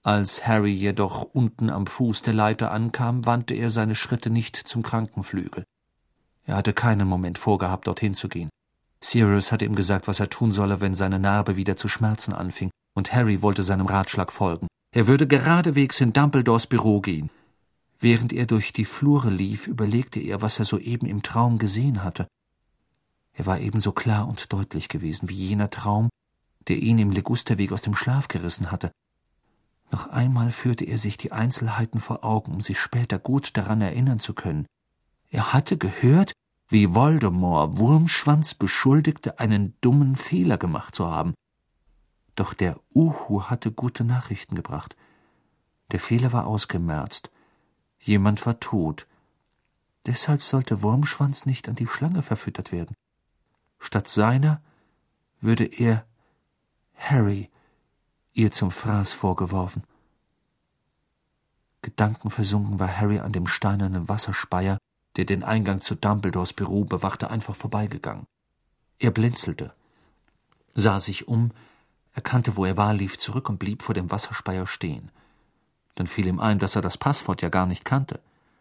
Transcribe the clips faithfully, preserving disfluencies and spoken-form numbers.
Als Harry jedoch unten am Fuß der Leiter ankam, wandte er seine Schritte nicht zum Krankenflügel. Er hatte keinen Moment vorgehabt, dorthin zu gehen. Sirius hatte ihm gesagt, was er tun solle, wenn seine Narbe wieder zu schmerzen anfing, und Harry wollte seinem Ratschlag folgen. Er würde geradewegs in Dumbledores Büro gehen. Während er durch die Flure lief, überlegte er, was er soeben im Traum gesehen hatte. Er war ebenso klar und deutlich gewesen wie jener Traum, der ihn im Ligusterweg aus dem Schlaf gerissen hatte. Noch einmal führte er sich die Einzelheiten vor Augen, um sich später gut daran erinnern zu können. Er hatte gehört, wie Voldemort Wurmschwanz beschuldigte, einen dummen Fehler gemacht zu haben. Doch der Uhu hatte gute Nachrichten gebracht. Der Fehler war ausgemerzt. Jemand war tot. Deshalb sollte Wurmschwanz nicht an die Schlange verfüttert werden. Statt seiner würde er Harry ihr zum Fraß vorgeworfen. Gedankenversunken war Harry an dem steinernen Wasserspeier, der den Eingang zu Dumbledores Büro bewachte, einfach vorbeigegangen. Er blinzelte, sah sich um, erkannte, wo er war, lief zurück und blieb vor dem Wasserspeier stehen. Dann fiel ihm ein, dass er das Passwort ja gar nicht kannte.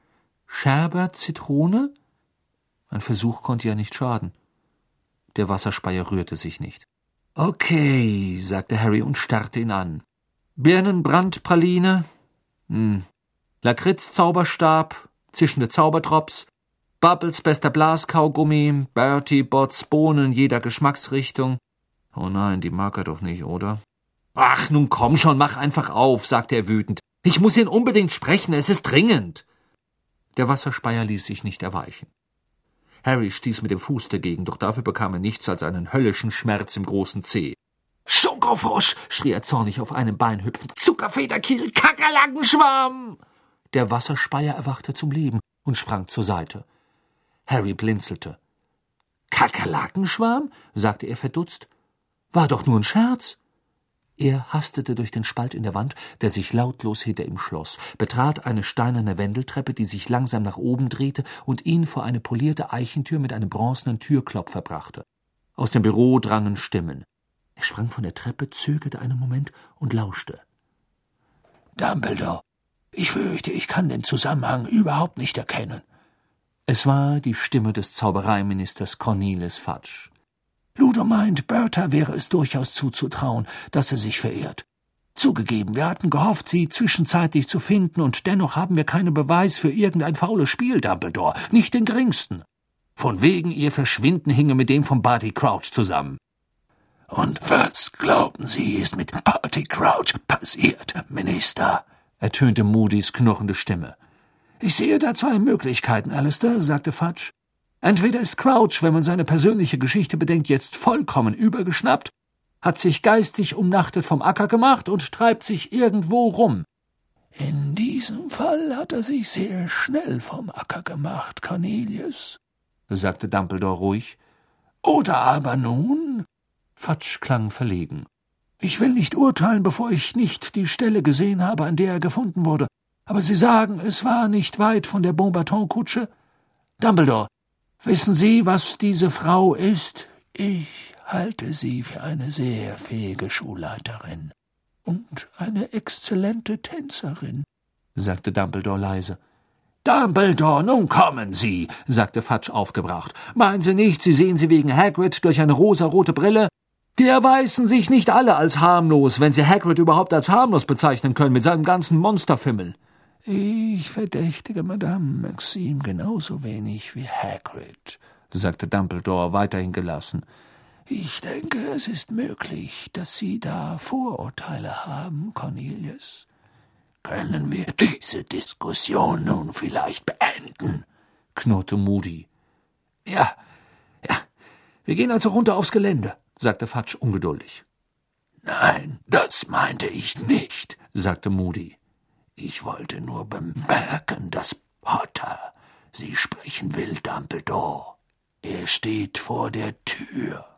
Sherbet Zitrone? Ein Versuch konnte ja nicht schaden. Der Wasserspeier rührte sich nicht. »Okay«, sagte Harry und starrte ihn an. »Birnenbrandpraline? Hm. Lakritz-Zauberstab? Zischende Zaubertrops? Bubbles bester Blaskaugummi? Bertie Botts Bohnen jeder Geschmacksrichtung? Oh nein, die mag er doch nicht, oder?« »Ach, nun komm schon, mach einfach auf«, sagte er wütend. »Ich muss ihn unbedingt sprechen, es ist dringend.« Der Wasserspeier ließ sich nicht erweichen. Harry stieß mit dem Fuß dagegen, doch dafür bekam er nichts als einen höllischen Schmerz im großen Zeh. »Schunkelfrosch«, schrie er zornig auf einem Bein hüpfend. »Zuckerfederkiel, Kakerlakenschwarm!« Der Wasserspeier erwachte zum Leben und sprang zur Seite. Harry blinzelte. »Kakerlakenschwarm?«, sagte er verdutzt. »War doch nur ein Scherz.« Er hastete durch den Spalt in der Wand, der sich lautlos hinter ihm schloss, betrat eine steinerne Wendeltreppe, die sich langsam nach oben drehte und ihn vor eine polierte Eichentür mit einem bronzenen Türklopfer brachte. Aus dem Büro drangen Stimmen. Er sprang von der Treppe, zögerte einen Moment und lauschte. »Dumbledore, ich fürchte, ich kann den Zusammenhang überhaupt nicht erkennen.« Es war die Stimme des Zaubereiministers Cornelius Fudge. »Ludo meint, Bertha wäre es durchaus zuzutrauen, dass er sich verehrt. Zugegeben, wir hatten gehofft, sie zwischenzeitlich zu finden, und dennoch haben wir keinen Beweis für irgendein faules Spiel, Dumbledore, nicht den geringsten. Von wegen ihr Verschwinden hinge mit dem von Barty Crouch zusammen.« »Und was, glauben Sie, ist mit Barty Crouch passiert, Minister?« ertönte Moody's knurrende Stimme. »Ich sehe da zwei Möglichkeiten, Alistair«, sagte Fudge. »Entweder ist Crouch, wenn man seine persönliche Geschichte bedenkt, jetzt vollkommen übergeschnappt, hat sich geistig umnachtet vom Acker gemacht und treibt sich irgendwo rum.« »In diesem Fall hat er sich sehr schnell vom Acker gemacht, Cornelius«, sagte Dumbledore ruhig. »Oder aber nun...« Fudge klang verlegen. »Ich will nicht urteilen, bevor ich nicht die Stelle gesehen habe, an der er gefunden wurde. Aber Sie sagen, es war nicht weit von der Beauxbaton-Kutsche? Dumbledore, wissen Sie, was diese Frau ist? Ich halte sie für eine sehr fähige Schulleiterin und eine exzellente Tänzerin«, sagte Dumbledore leise. »Dumbledore, nun kommen Sie«, sagte Fudge aufgebracht. »Meinen Sie nicht, Sie sehen sie wegen Hagrid durch eine rosarote Brille? Die erweisen sich nicht alle als harmlos, wenn Sie Hagrid überhaupt als harmlos bezeichnen können, mit seinem ganzen Monsterfimmel.« »Ich verdächtige Madame Maxime genauso wenig wie Hagrid«, sagte Dumbledore weiterhin gelassen. »Ich denke, es ist möglich, dass Sie da Vorurteile haben, Cornelius. Können wir diese Diskussion nun vielleicht beenden?« knurrte Moody. »Ja, ja, wir gehen also runter aufs Gelände«, sagte Fudge ungeduldig. »Nein, das meinte ich nicht«, sagte Moody. »Ich wollte nur bemerken, dass Potter Sie sprechen will, Dumbledore. Er steht vor der Tür.«